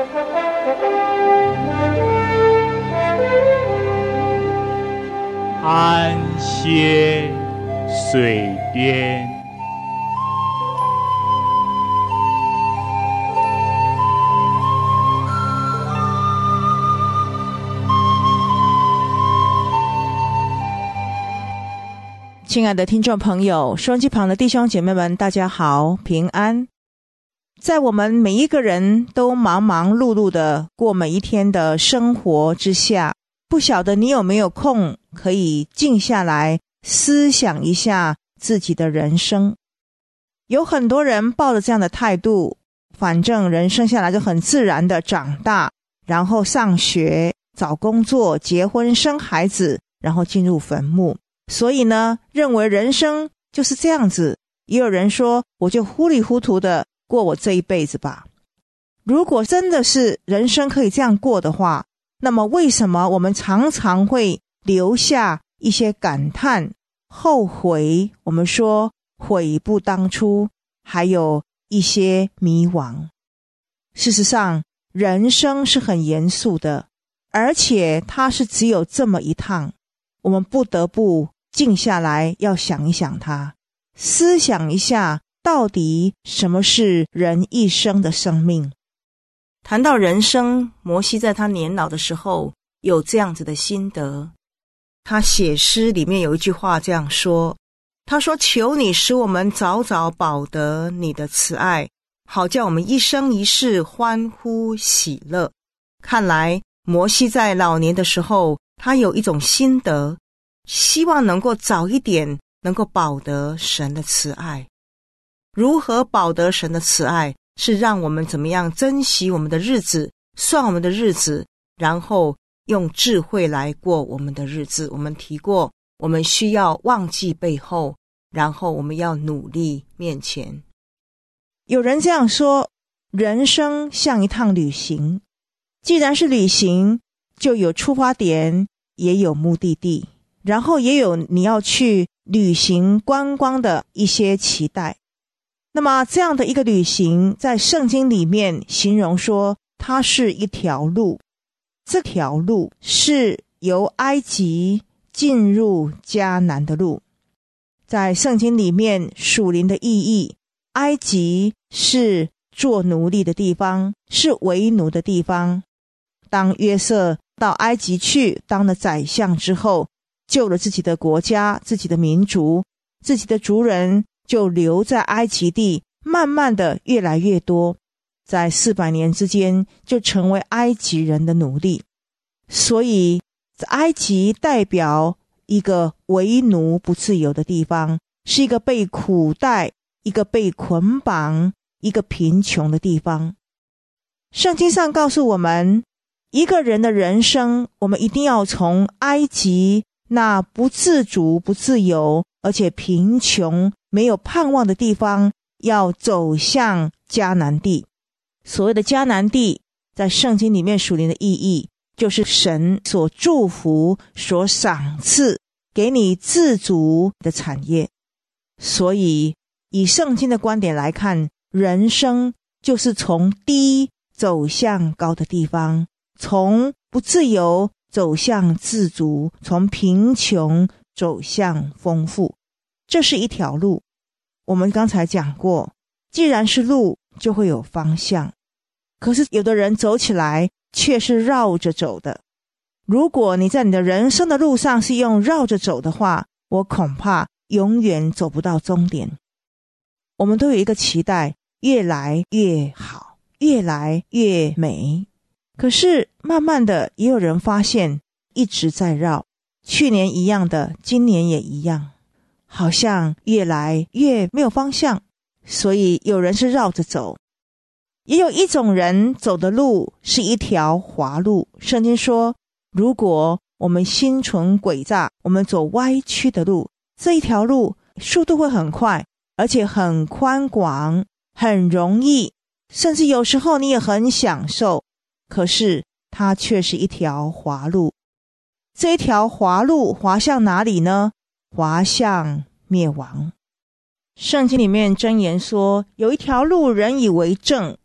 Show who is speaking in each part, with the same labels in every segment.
Speaker 1: 安歇水边。
Speaker 2: 亲爱的听众朋友，收音机旁的弟兄姐妹们，大家好，平安。在我们每一个人都忙忙碌碌的过每一天的生活之下，不晓得你有没有空可以静下来思想一下自己的人生。有很多人抱着这样的态度，反正人生下来就很自然的长大，然后上学、找工作、结婚、生孩子，然后进入坟墓。所以呢，认为人生就是这样子。也有人说，我就糊里糊涂的过我这一辈子吧。如果真的是人生可以这样过的话，那么为什么我们常常会留下一些感叹、后悔，我们说悔不当初，还有一些迷惘。事实上，人生是很严肃的，而且它是只有这么一趟，我们不得不静下来，要想一想它，思想一下到底什么是人一生的生命。谈到人生，摩西在他年老的时候有这样子的心得。他写诗里面有一句话这样说，他说：求你使我们早早饱得你的慈爱，好叫我们一生一世欢呼喜乐。看来摩西在老年的时候，他有一种心得，希望能够早一点能够饱得神的慈爱。如何饱得神的慈爱，是让我们怎么样珍惜我们的日子，算我们的日子，然后用智慧来过我们的日子。我们提过，我们需要忘记背后，然后我们要努力面前。有人这样说，人生像一趟旅行，既然是旅行，就有出发点，也有目的地，然后也有你要去旅行观光的一些期待。那么这样的一个旅行，在圣经里面形容说，它是一条路。这条路是由埃及进入迦南的路。在圣经里面属灵的意义，埃及是做奴隶的地方，是为奴的地方。当约瑟到埃及去当了宰相之后，救了自己的国家、自己的民族，自己的族人就留在埃及地，慢慢的越来越多，在400年之间就成为埃及人的奴隶。所以埃及代表一个为奴不自由的地方，是一个被苦待、一个被捆绑、一个贫穷的地方。圣经上告诉我们，一个人的人生，我们一定要从埃及那不自主、不自由，而且贫穷、没有盼望的地方，要走向迦南地。所谓的迦南地，在圣经里面属灵的意义，就是神所祝福、所赏赐给你自主的产业。所以以圣经的观点来看，人生就是从低走向高的地方，从不自由走向自足，从贫穷走向丰富。这是一条路。我们刚才讲过，既然是路，就会有方向。可是有的人走起来却是绕着走的。如果你在你的人生的路上是用绕着走的话，我恐怕永远走不到终点。我们都有一个期待，越来越好，越来越美。可是慢慢的也有人发现一直在绕，去年一样的，今年也一样，好像越来越没有方向。所以有人是绕着走，也有一种人走的路是一条滑路。圣经说，如果我们心存诡诈，我们走歪曲的路，这一条路速度会很快，而且很宽广，很容易，甚至有时候你也很享受。可是它却是一条滑路。这一条滑路滑向哪里呢？滑向灭亡。圣经里面箴言说，有一条路人以为正，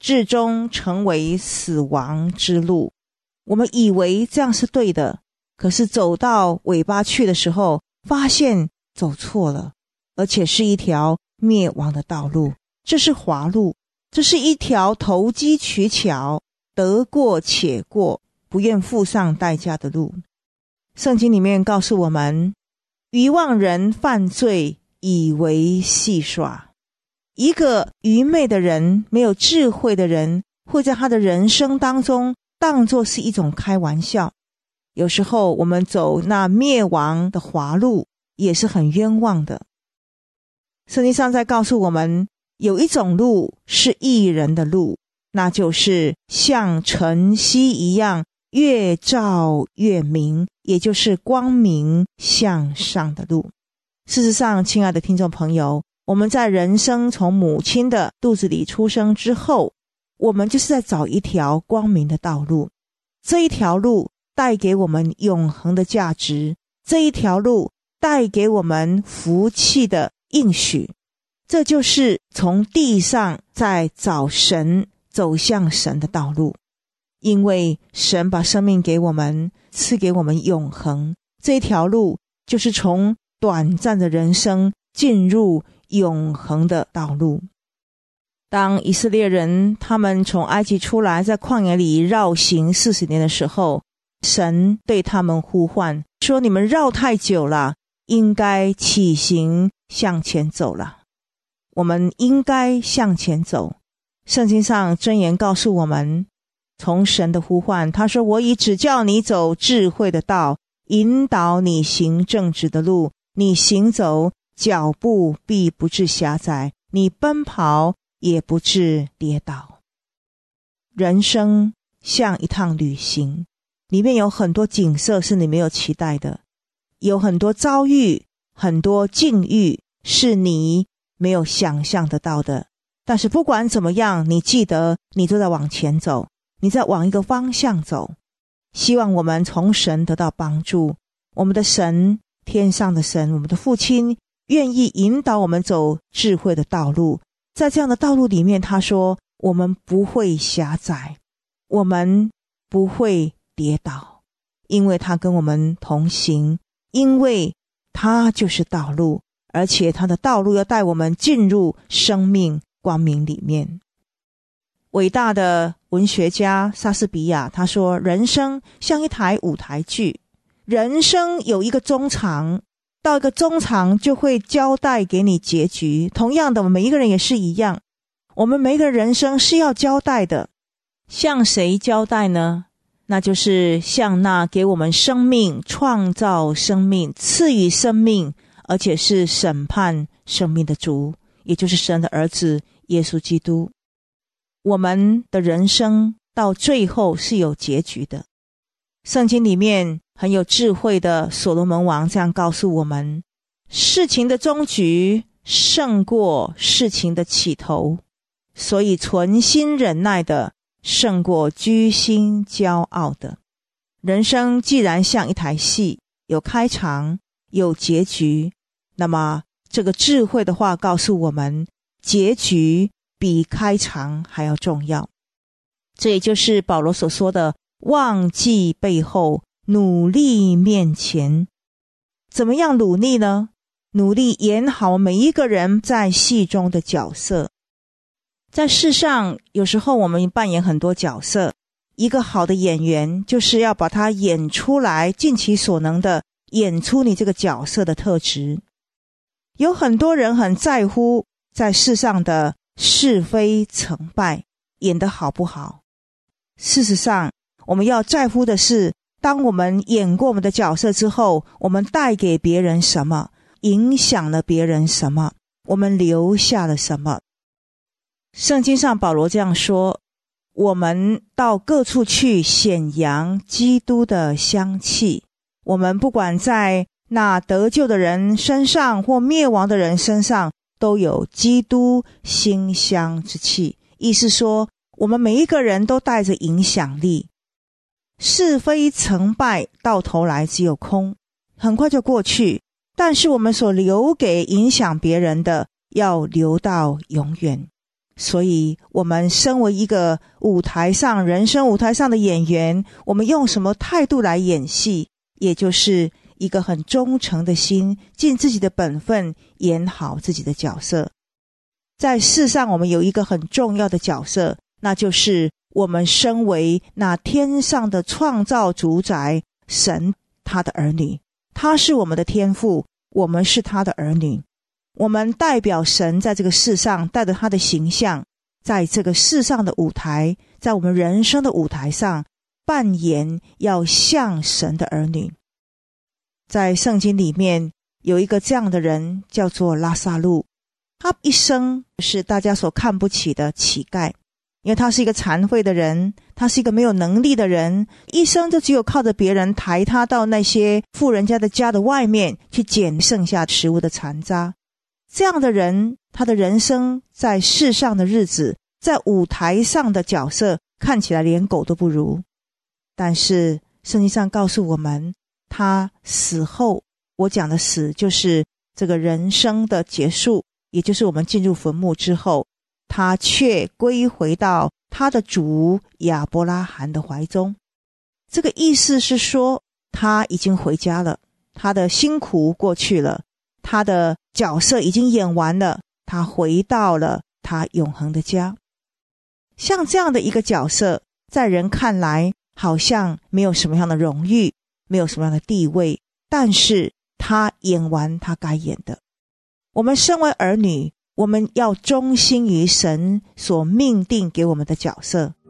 Speaker 2: 至终成为死亡之路。我们以为这样是对的，可是走到尾巴去的时候，发现走错了，而且是一条灭亡的道路。这是滑路，这是一条投机取巧、得过且过、不愿付上代价的路。圣经里面告诉我们，愚妄人犯罪以为戏耍。一个愚昧的人，没有智慧的人，会在他的人生当中当作是一种开玩笑。有时候我们走那灭亡的滑路，也是很冤枉的。圣经上在告诉我们，有一种路是义人的路，那就是像晨曦一样越照越明，也就是光明向上的路。事实上，亲爱的听众朋友，我们在人生从母亲的肚子里出生之后，我们就是在找一条光明的道路。这一条路带给我们永恒的价值，这一条路带给我们福气的应许。这就是从地上在找神，走向神的道路。因为神把生命给我们，赐给我们永恒，这一条路就是从短暂的人生进入永恒的道路。当以色列人他们从埃及出来，在旷野里绕行40年的时候，神对他们呼唤说，你们绕太久了，应该起行向前走了。我们应该向前走。圣经上箴言告诉我们，从神的呼唤，他说，我已指教你走智慧的道，引导你行正直的路，你行走，脚步必不致狭窄，你奔跑也不致跌倒。人生像一趟旅行，里面有很多景色是你没有期待的，有很多遭遇，很多境遇是你没有想象得到的。但是不管怎么样，你记得你都在往前走，你在往一个方向走。希望我们从神得到帮助，我们的神，天上的神，我们的父亲愿意引导我们走智慧的道路。在这样的道路里面，他说我们不会狭窄，我们不会跌倒，因为他跟我们同行，因为他就是道路，而且他的道路要带我们进入生命光明里面。伟大的文学家莎士比亚他说，人生像一台舞台剧，人生有一个中场，到一个中场就会交代给你结局。同样的，每一个人也是一样，我们每一个人生是要交代的。向谁交代呢？那就是向那给我们生命、创造生命、赐予生命，而且是审判生命的主，也就是神的儿子耶稣基督。我们的人生到最后是有结局的。圣经里面很有智慧的所罗门王这样告诉我们，事情的终局胜过事情的起头，所以存心忍耐的胜过居心骄傲的。人生既然像一台戏，有开场有结局，那么这个智慧的话告诉我们，结局比开场还要重要。这也就是保罗所说的，忘记背后，努力面前。怎么样努力呢？努力演好每一个人在戏中的角色。在世上，有时候我们扮演很多角色，一个好的演员就是要把它演出来，尽其所能的演出你这个角色的特质。有很多人很在乎在世上的是非成败，演得好不好。事实上，我们要在乎的是，当我们演过我们的角色之后，我们带给别人什么，影响了别人什么，我们留下了什么。圣经上保罗这样说，我们到各处去显扬基督的香气。我们不管在那得救的人身上或灭亡的人身上，都有基督馨香之气。意思说，我们每一个人都带着影响力。是非成败到头来只有空，很快就过去，但是我们所留给影响别人的，要留到永远。 所以我们身为一个舞台上人生舞台上的演员，我们用什么态度来演戏，也就是一个很忠诚的心，尽自己的本分，演好自己的角色。在世上我们有一个很重要的角色，那就是我们身为那天上的创造主宰神他的儿女，他是我们的天父，我们是他的儿女，我们代表神在这个世上，带着他的形象，在这个世上的舞台，在我们人生的舞台上扮演要像神的儿女。在圣经里面有一个这样的人，叫做拉撒路，他一生是大家所看不起的乞丐，因为他是一个残废的人，他是一个没有能力的人，一生就只有靠着别人抬他到那些富人家的家的外面去捡剩下食物的残渣。这样的人，他的人生在世上的日子，在舞台上的角色看起来连狗都不如。但是圣经上告诉我们，他死后，我讲的死就是这个人生的结束，也就是我们进入坟墓之后，他却归回到他的主亚伯拉罕的怀中。这个意思是说，他已经回家了，他的辛苦过去了，他的角色已经演完了，他回到了他永恒的家。像这样的一个角色，在人看来好像没有什么样的荣誉，没有什么样的地位，但是他演完他该演的。我们身为儿女，我们要忠心于神所命定给我们的角色，